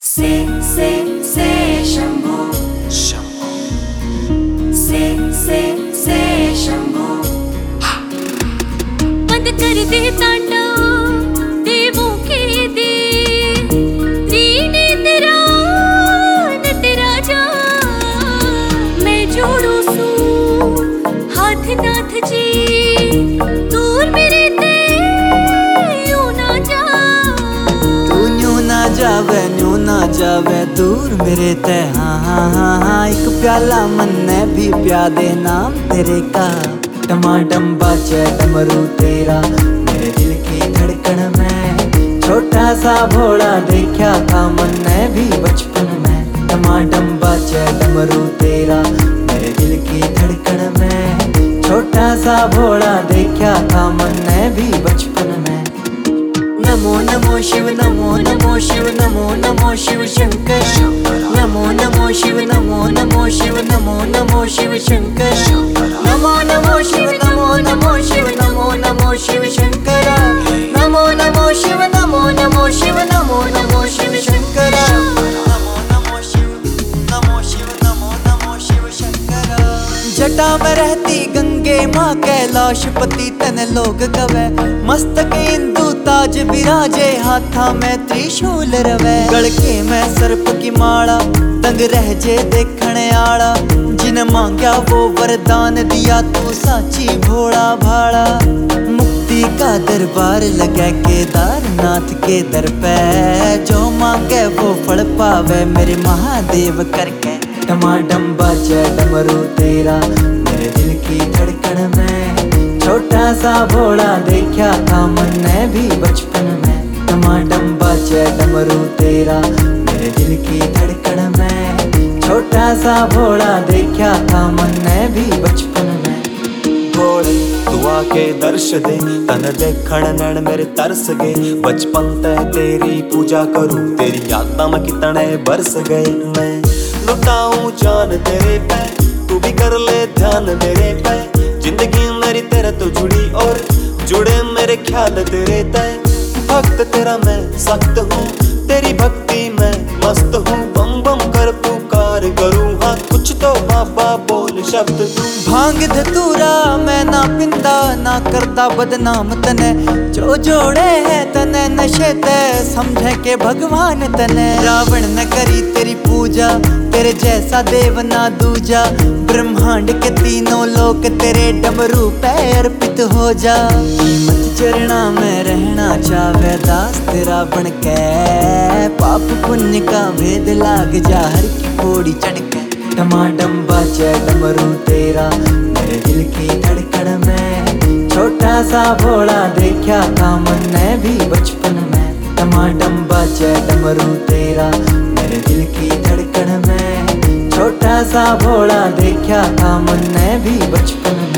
से शंभो से शंभो। बंद कर दे तांडव देवों के दे, रीने तेरा न तेरा जा। मैं जोड़ू सू हाथ नाथ जी, दूर मेरे ते यूं ना जा। तू न्यू ना जावे दूर मेरे ते। हाँ, एक प्याला मन ने भी प्या दे नाम तेरे का। टमाटम बाजे डमरू तेरा मेरे दिल की धड़कन में। छोटा सा भोला देखा था मन ने भी बचपन में। टमाटम बाजे डमरू तेरा मेरे दिल की धड़कन में। छोटा सा भोला देखा था मन ने भी बचपन में। नमो नमो शिव नमो नमो शिव नमो नमो शिव शंकर। नमो नमो शिव नमो नमो शिव नमो नमो शिव शंकर। नमो नमो शिव नमो नमो शिव नमो नमो शिव शंकर। नमो नमो शिव नमो नमो शिव नमो नमो शिव शंकर। नमो नमो शिव नमो शिव नमो नमो शिव शंकर। जटा में रहती गंगे माँ कैलाश पति तन लोग कवे। मस्तक इंदु ताज विराजे हाथा में त्रिशूल रवे। गड़के में सर्प की माला तंग रह जे देखने आला। जिन मांग्या वो वरदान दिया तू साची भोला भाला। मुक्ति का दरबार लगे केदारनाथ के दर पे। जो मांगे वो फल पावे मेरे महादेव करके। टमाटम बाजे डमरू तेरा मेरे दिल की धड़कन में। छोटा सा भोला देखा था मन ने भी बचपन में। टमाटम बाजे डमरू तेरा मेरे दिल की धड़कन में। छोटा सा भोला देखा था मन ने भी बचपन में। भोले तू आके दर्श दे तन देखण नैन मेरे तरस गए। बचपन तक तेरी पूजा करूं तेरी यादां में कितने बरस गए। मैं लुटाऊं जान तेरे पे तू भी कर ले ध्यान मेरे पे। जिंदगी मेरी तेरे तो जुड़ी और जुड़े मेरे ख्याल तेरे तय। भक्त तेरा मैं सख्त हूँ तेरी भक्ति में मस्त हूँ। बम बम कर पुकार करूँ हाँ कुछ तो बाबा बोल शब्द तू। भांग धतूरा मैं ना पिंदा ना करता बदनाम तने। जो जोड़े है तने नशे ते समझे के भगवान तने। रावण ने करी तेरी पूजा तेरे जैसा देव ना दूजा। ब्रह्मांड के तीनों लोक तेरे डमरू पे अर्पित हो जा। मत चरणा में रहना चाहे दास तेरा बन के। पाप पुण्य का भेद लाग जा हर की पौड़ी चढ़ के। टमाटम बाजे डमरू तेरा मेरे दिल की धड़कन में। छोटा सा भोला देखा था मन ने भी बचपन में। टमाटम बाजे डमरू तेरा मेरे दिल की धड़कन में। छोटा सा भोला देखा था मन ने भी बचपन में।